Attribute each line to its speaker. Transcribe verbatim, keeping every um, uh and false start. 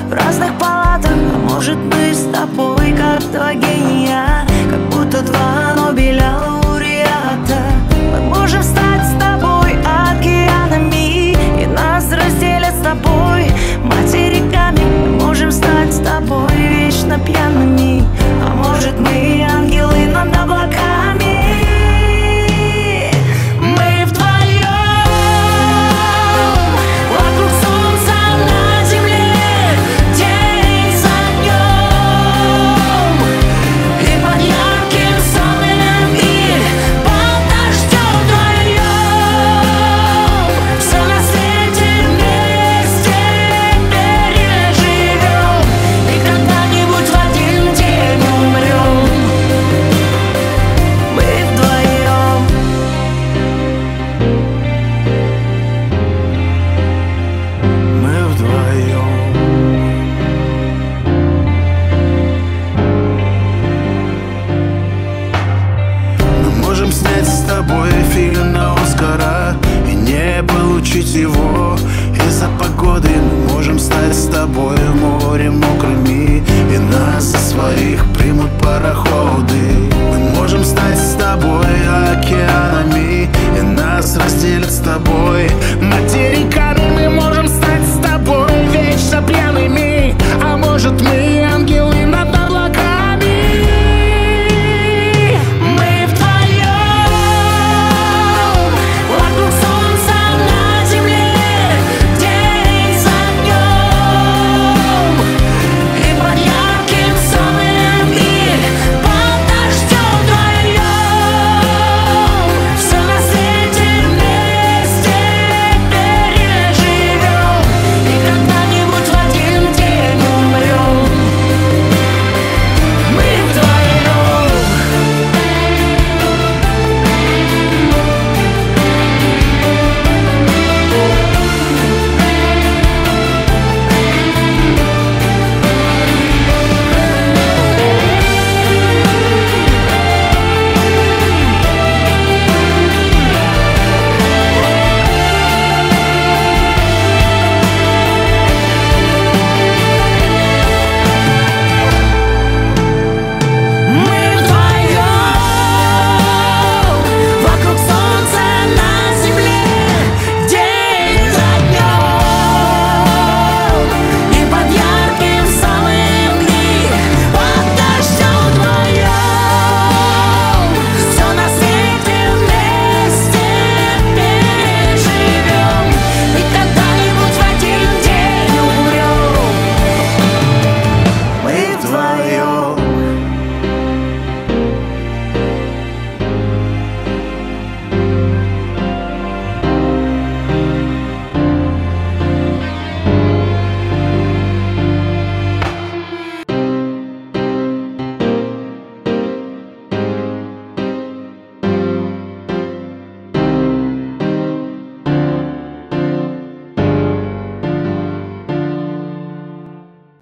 Speaker 1: в разных палатах. А может, мы с тобой как два гения, как будто два Нобеля лауреата. Мы можем стать с тобой океанами, и нас разделят с тобой материками. Мы можем стать с тобой вечно пьяными, а может, мы ангелы над облаками.
Speaker 2: Снять с тобой фильм на Оскара и не получить его из-за погоды. Мы можем стать с тобой в море мокрыми, и нас за своих примут пароходы. Мы можем стать с тобой океанами, и нас разделят с тобой